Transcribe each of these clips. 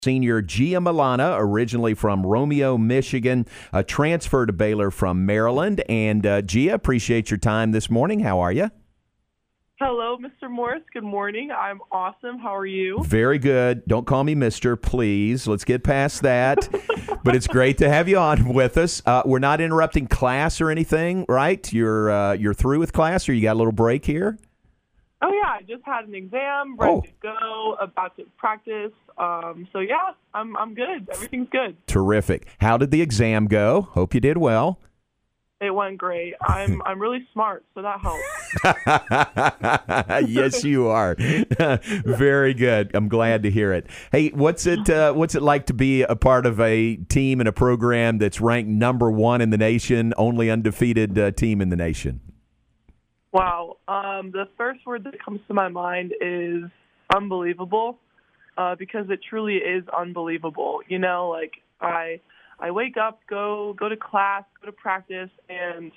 Senior Gia Milana, originally from Romeo, Michigan, a transfer to Baylor from Maryland. And Gia, appreciate your time this morning. How are you? Hello, Mr. Morris. Good morning. I'm awesome. How are you? Very good. Don't call me Mr., please. Let's get past that. But it's great to have you on with us. We're not interrupting class or anything, right? You're through with class, or you got a little break here? Oh, yeah. I just had an exam, ready to go, about to practice. So, yeah, I'm good. Everything's good. Terrific. How did the exam go? Hope you did well. It went great. I'm really smart, so that helps. Yes, you are. Very good. I'm glad to hear it. Hey, what's it like to be a part of a team and a program that's ranked number 1 in the nation, only undefeated team in the nation? Wow. The first word that comes to my mind is unbelievable, because it truly is unbelievable. You know, like I wake up, go to class, go to practice, and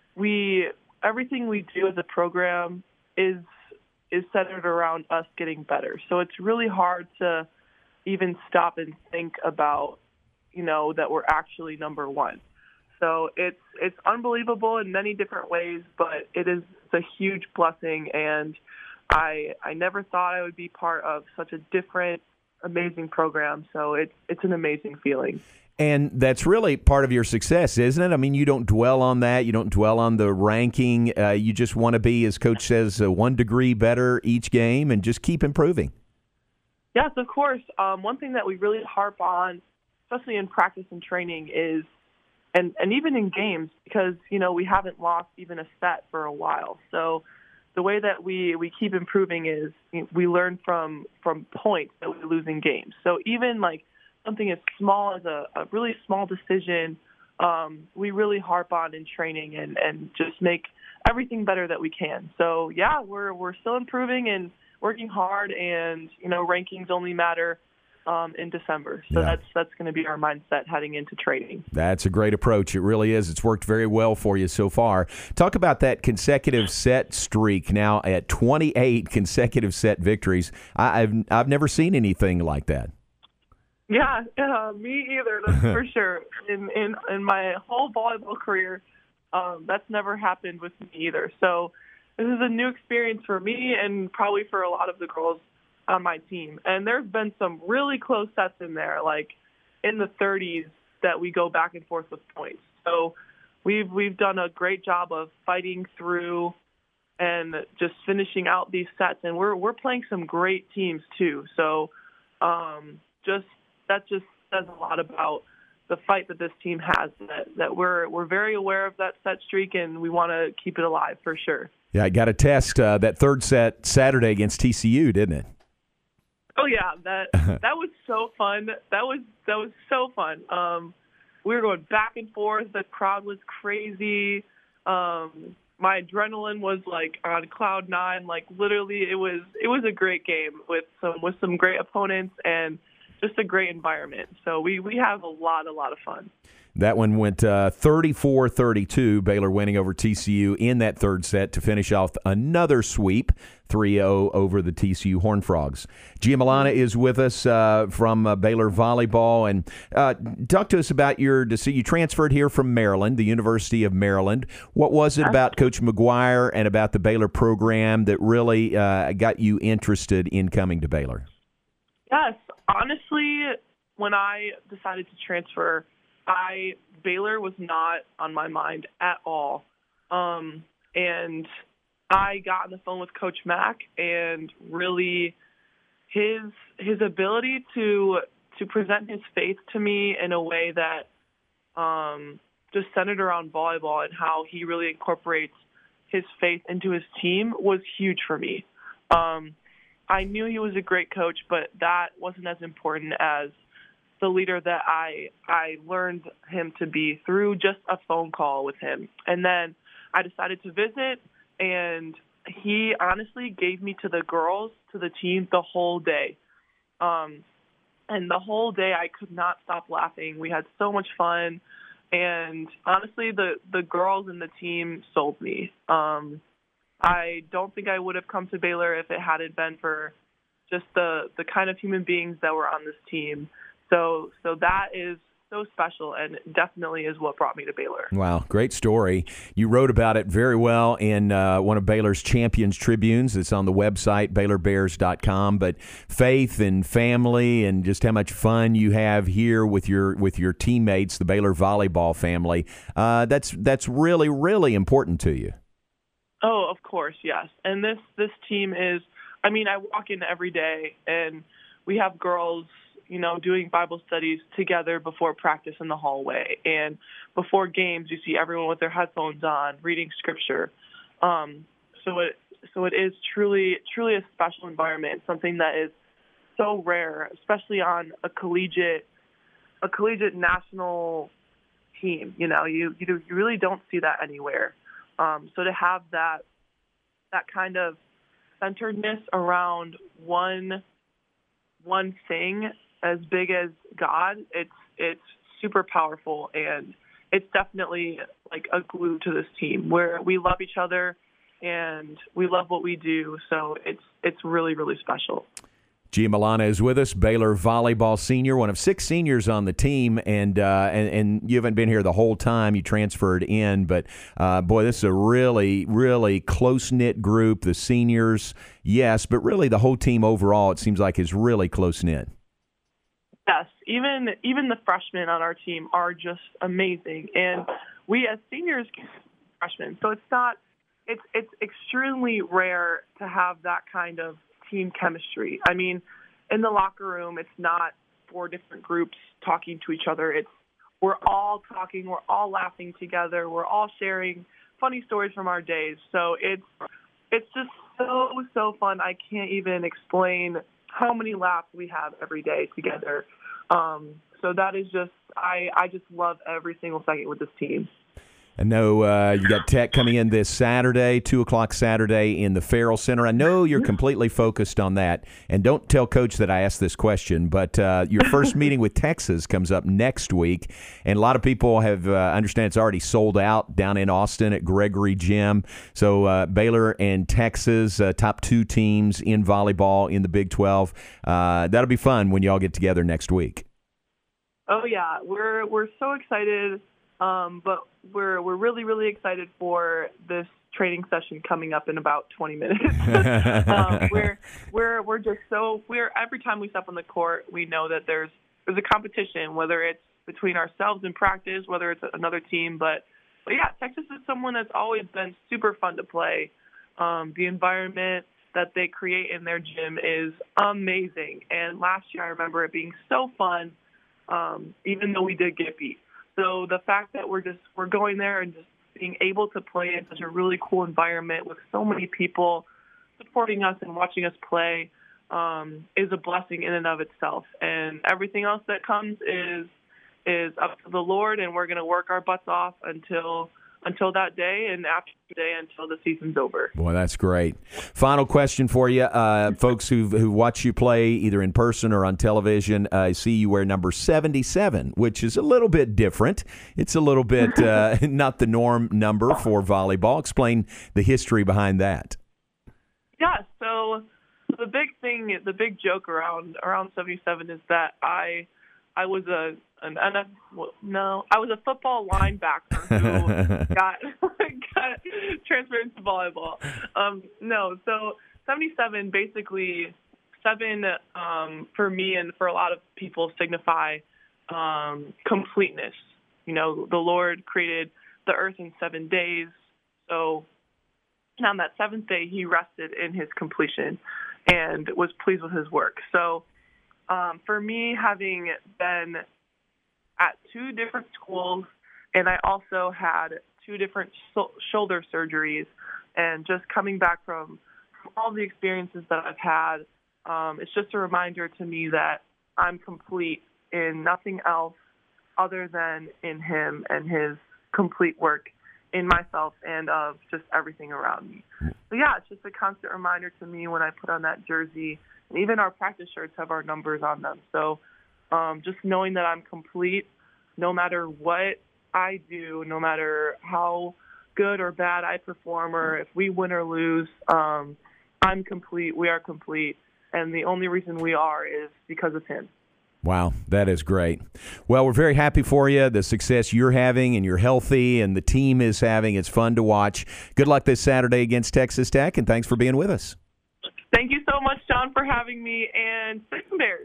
everything we do as a program is centered around us getting better. So it's really hard to even stop and think about, you know, that we're actually number 1. So it's unbelievable in many different ways, but it's a huge blessing, and I never thought I would be part of such a different, amazing program. So it's an amazing feeling. And that's really part of your success, isn't it? I mean, you don't dwell on that. You don't dwell on the ranking. You just want to be, as Coach says, 1 degree better each game and just keep improving. Yes, of course. One thing that we really harp on, especially in practice and training, is and even in games, because, you know, we haven't lost even a set for a while. So the way that we keep improving is we learn from points that we lose in games. So even like something as small as a really small decision, we really harp on in training and just make everything better that we can. So yeah, we're still improving and working hard, and you know, rankings only matter in December. So yeah. that's going to be our mindset heading into training. That's a great approach. It really is. It's worked very well for you so far. Talk about that consecutive set streak now at 28 consecutive set victories. I've never seen anything like that. Yeah, me either. That's for sure. In my whole volleyball career, that's never happened with me either. So this is a new experience for me and probably for a lot of the girls on my team. And there's been some really close sets in there, like in the 30s, that we go back and forth with points. So we've done a great job of fighting through and just finishing out these sets. And we're playing some great teams too. So that just says a lot about the fight that this team has, that we're very aware of that set streak, and we want to keep it alive for sure. Yeah, I got to test that third set Saturday against TCU, didn't it? Oh yeah, that was so fun. That was so fun. We were going back and forth. The crowd was crazy. My adrenaline was like on cloud 9. Like literally, it was a great game with some great opponents and just a great environment. So we have a lot of fun. That one went 34-32, Baylor winning over TCU in that third set to finish off another sweep, 3-0 over the TCU Horned Frogs. Gia Milana is with us from Baylor Volleyball. And talk to us about your decision. You transferred here from Maryland, the University of Maryland. What was it about Coach McGuire and about the Baylor program that really got you interested in coming to Baylor? Yes, honestly, when I decided to transfer, Baylor was not on my mind at all. And I got on the phone with Coach Mack, and really his ability to present his faith to me in a way that just centered around volleyball and how he really incorporates his faith into his team was huge for me. I knew he was a great coach, but that wasn't as important as the leader that I learned him to be through just a phone call with him. And then I decided to visit, and he honestly gave me to the girls, to the team, the whole day. And the whole day I could not stop laughing. We had so much fun. And honestly, the girls and the team sold me. I don't think I would have come to Baylor if it hadn't been for just the kind of human beings that were on this team. So that is so special, and definitely is what brought me to Baylor. Wow, great story. You wrote about it very well in one of Baylor's Champions Tribunes. It's on the website, BaylorBears.com. But faith and family and just how much fun you have here with your teammates, the Baylor volleyball family, that's really, really important to you. Oh, of course, yes. And this team is, I mean, I walk in every day, and we have girls, doing Bible studies together before practice in the hallway. And before games, you see everyone with their headphones on, reading scripture. So it is truly a special environment, something that is so rare, especially on a collegiate national team. You really don't see that anywhere. So to have that kind of centeredness around one thing as big as God, it's super powerful, and it's definitely like a glue to this team where we love each other and we love what we do. So it's really, really special. Gia Milana is with us, Baylor volleyball senior, one of 6 seniors on the team, and you haven't been here the whole time. You transferred in, but boy, this is a really, really close-knit group. The seniors, yes, but really the whole team overall, it seems like, is really close-knit. Yes, even the freshmen on our team are just amazing, and we as seniors, freshmen. So it's extremely rare to have that kind of team chemistry. I mean, in the locker room, it's not 4 different groups talking to each other. We're all talking, we're all laughing together, we're all sharing funny stories from our days. So it's just so fun. I can't even explain how many laughs we have every day together. So that is just, I just love every single second with this team. I know you got Tech coming in this Saturday, 2 o'clock Saturday in the Farrell Center. I know you're completely focused on that. And don't tell Coach that I asked this question, but your first meeting with Texas comes up next week. And a lot of people have understand it's already sold out down in Austin at Gregory Gym. So Baylor and Texas, top 2 teams in volleyball in the Big 12. That'll be fun when you all get together next week. Oh, yeah. We're so excited. But we're really, really excited for this training session coming up in about 20 minutes. We're every time we step on the court, we know that there's a competition, whether it's between ourselves in practice, whether it's another team. But yeah, Texas is someone that's always been super fun to play. The environment that they create in their gym is amazing. And last year, I remember it being so fun, even though we did get beat. So the fact that we're going there and just being able to play in such a really cool environment with so many people supporting us and watching us play is a blessing in and of itself. And everything else that comes is up to the Lord, and we're going to work our butts off until that day, and after the day until the season's over. Boy, that's great. Final question for you. Folks who watch you play either in person or on television, I see you wear number 77, which is a little bit different. It's a little bit not the norm number for volleyball. Explain the history behind that. Yeah, so the big joke around 77 is that I was a football linebacker who got transferred into volleyball. So 77 basically 7 for me and for a lot of people signify completeness. The Lord created the earth in 7 days, so on that 7th day He rested in His completion and was pleased with His work. So for me, having been at 2 different schools, and I also had 2 different shoulder surgeries, and just coming back from all the experiences that I've had, it's just a reminder to me that I'm complete in nothing else other than in Him and His complete work in myself and of just everything around me. So yeah, it's just a constant reminder to me when I put on that jersey, and even our practice shirts have our numbers on them. So just knowing that I'm complete, no matter what I do, no matter how good or bad I perform, or if we win or lose, I'm complete, we are complete, and the only reason we are is because of him. Wow, that is great. Well, we're very happy for you, the success you're having, and you're healthy, and the team is having. It's fun to watch. Good luck this Saturday against Texas Tech, and thanks for being with us. Thank you so much, John, for having me, and Bears.